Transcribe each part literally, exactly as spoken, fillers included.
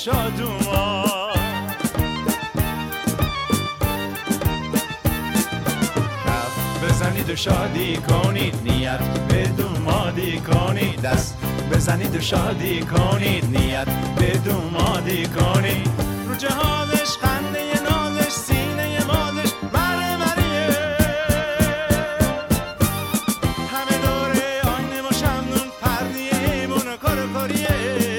شادوما. کف بزنید و شادی کنید، نیت به دومادی کنید. دست بزنید و شادی کنید، نیت به دومادی کنید. رو جهانش خنده نازش، سینه مالش مره مریه. همه دوره آینه و شمنون، پردیه ایمون و کار کاریه.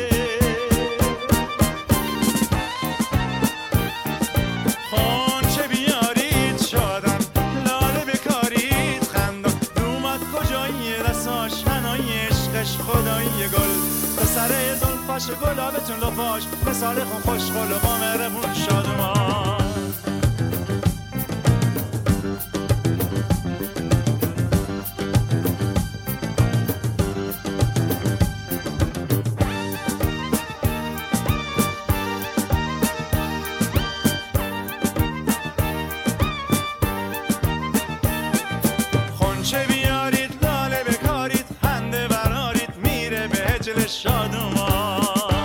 خونچه بیارید شادن، لاله بکارید خندان. دوماد کجاییه دستاش، هنای عشقش خدایی گل. به سر زلفاش گلابتون لپاش، مثال خون خوشگل و با مهربون شادمان. خونچه بیارید لاله بکارید، خنده برارید میره به هجل شادمان.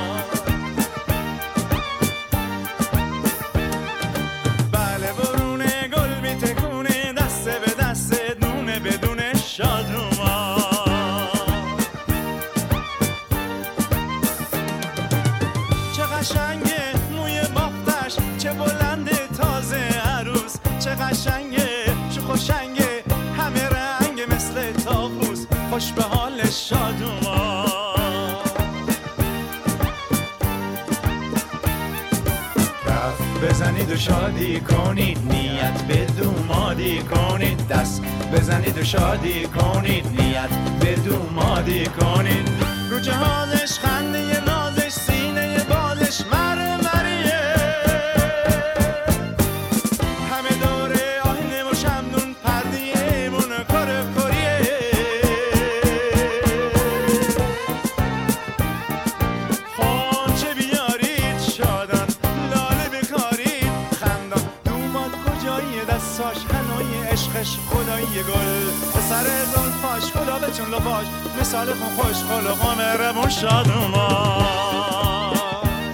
بله برونه گل میتکونه، دسته به دسته دونه بدون شادمان. چه قشنگه موی بافتش، چه بلنده تازه عروس. چه قشنگه چه خوشنگه، همه رنگ مثل طاووس. خوش به حال شادوما. کف بزنید و شادی کنید، نیت به دومادی کنید. دست بزنید و شادی کنید، نیت به دومادی کنید. رو جهازش خنده نازش، سینه بالش مره مریه. همه دوره آینه و شمنون، پردیه ایمون و کار کاریه. خونچه بیارید شادن، لاله بکارید خندان. دوماد کجاییه دستاش، هنای عشقش خدایی گل. به سر زلفاش گلابتون لپاش، مثال خون خوشگل و با مهربون شادوما.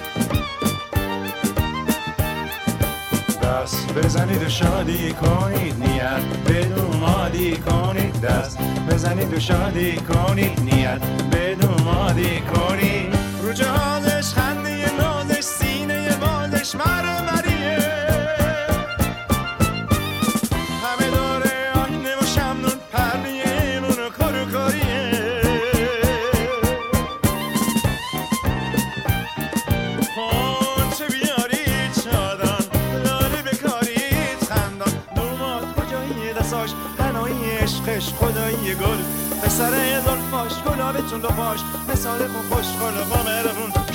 دست بزنید و شادی کنید، نیت به دومادی کنید. دست بزنید و شادی کنید، نیت به دومادی کنید. رو جهازش خنده نازش، سینه بالش مره مریه. همه دوره آینه و شمنون، پردیه ایمون و کار و کاریه. خونچه بیارید شادن، لاله بکارید خندان. دوماد کجاییه دستاش، هنای عشقش خدایی گل. به سر زلفاش گلابتون لپاش، مثال خون خوشگل و با مهربون